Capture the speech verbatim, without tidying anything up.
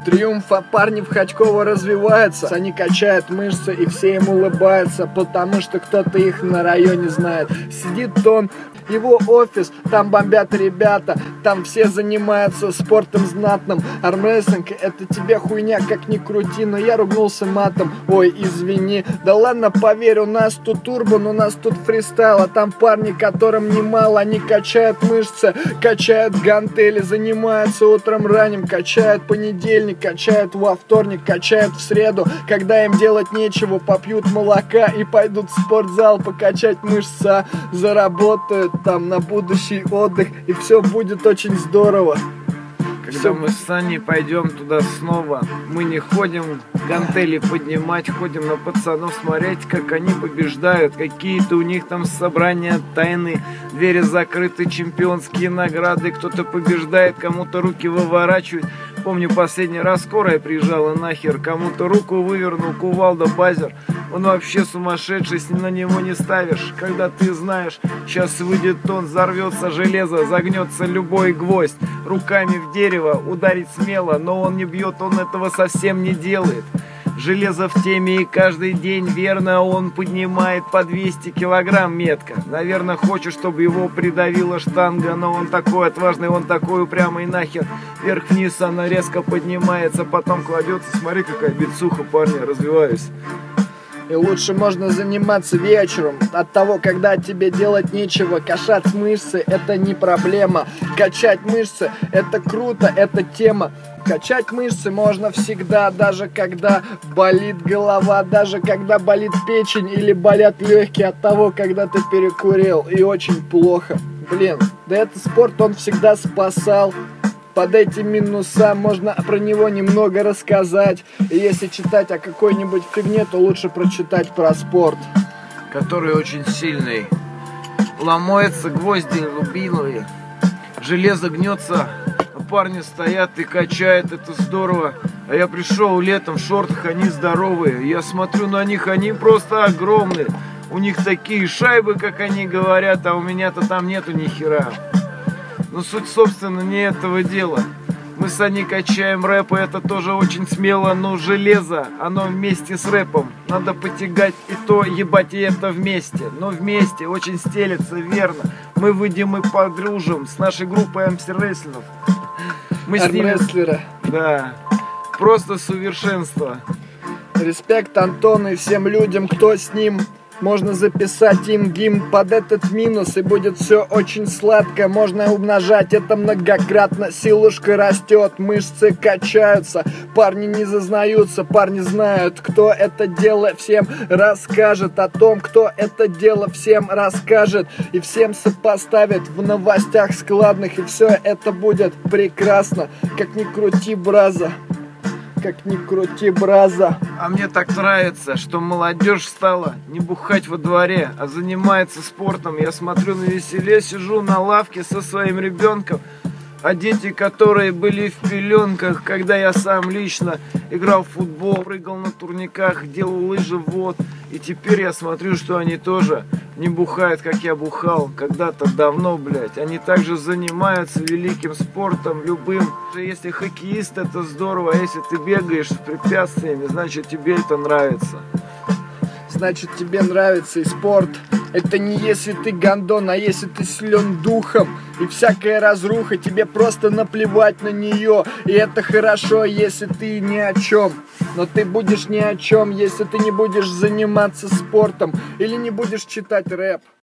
Триумф парни в Хотьково развивается. Они качают мышцы и все им улыбаются, потому что кто-то их на районе знает. Сидит он, его офис, там бомбят ребята, там все занимаются спортом знатным. Армрестлинг это тебе хуйня, как ни крути, но я ругнулся матом, ой, извини. Да ладно, поверь, у нас тут урбан, у нас тут фристайл, а там парни, которым немало, они качают мышцы, качают гантели, занимаются утром ранним, качают понедельник, качают во вторник, качают в среду, когда им делать нечего, попьют молока и пойдут в спортзал покачать мышцы, заработают там на будущий отдых, и все будет очень здорово. Когда Все. мы с Саней пойдем туда снова, мы не ходим гантели поднимать, ходим на пацанов смотреть, как они побеждают, какие-то у них там собрания тайны, двери закрыты, чемпионские награды, кто-то побеждает, кому-то руки выворачивает. Помню, последний раз скорая приезжала нахер, кому-то руку вывернул, кувалда базер. Он вообще сумасшедший, на него не ставишь. Когда ты знаешь, сейчас выйдет он, взорвется железо, загнется любой гвоздь. Руками в дерево ударить смело, но он не бьет, он этого совсем не делает. Железо в теме и каждый день верно он поднимает по двести килограмм метко. Наверное, хочет, чтобы его придавила штанга, но он такой отважный, он такой упрямый нахер. Вверх-вниз она резко поднимается, потом кладется. Смотри, какая бицуха, парни, развиваюсь. И лучше можно заниматься вечером. От того, когда тебе делать нечего, качать мышцы это не проблема. Качать мышцы это круто, это тема. Качать мышцы можно всегда, даже когда болит голова, даже когда болит печень или болят легкие от того, когда ты перекурил и очень плохо. Блин, да этот спорт он всегда спасал. Под этим минусам можно про него немного рассказать. И если читать о какой-нибудь фигне, то лучше прочитать про спорт. Который очень сильный. Ломаются гвозди рубиновые, железо гнется, а парни стоят и качают, это здорово. А я пришел летом в шортах, они здоровые. Я смотрю на них, они просто огромные. У них такие шайбы, как они говорят, а у меня-то там нету ни хера. Но суть, собственно, не этого дела. Мы с Аней качаем рэп, и это тоже очень смело, но железо, оно вместе с рэпом. Надо потягать и то, ебать, и это вместе. Но вместе очень стелется, верно. Мы выйдем и подружим с нашей группой армрестлеров. Мы с ними... Да. Просто совершенство. Респект Антону и всем людям, кто с ним. Можно записать им гимн под этот минус, и будет все очень сладко. Можно умножать это многократно. Силушка растет, мышцы качаются, парни не зазнаются, парни знают, кто это дело всем расскажет. О том, кто это дело всем расскажет и всем сопоставит в новостях складных. И все это будет прекрасно, как ни крути, браза. Как ни крути, браза. А мне так нравится, что молодежь стала не бухать во дворе, а занимается спортом. Я смотрю на веселе, сижу на лавке со своим ребенком, а дети, которые были в пеленках, когда я сам лично играл в футбол, прыгал на турниках, делал лыжи, вот. И теперь я смотрю, что они тоже не бухают, как я бухал когда-то давно, блядь. Они также занимаются великим спортом, любым. Если хоккеист, это здорово, а если ты бегаешь с препятствиями, значит тебе это нравится. Значит тебе нравится и спорт. Это не если ты гандон, а если ты силен духом. И всякая разруха, тебе просто наплевать на нее. И это хорошо, если ты ни о чем. Но ты будешь ни о чем, если ты не будешь заниматься спортом или не будешь читать рэп.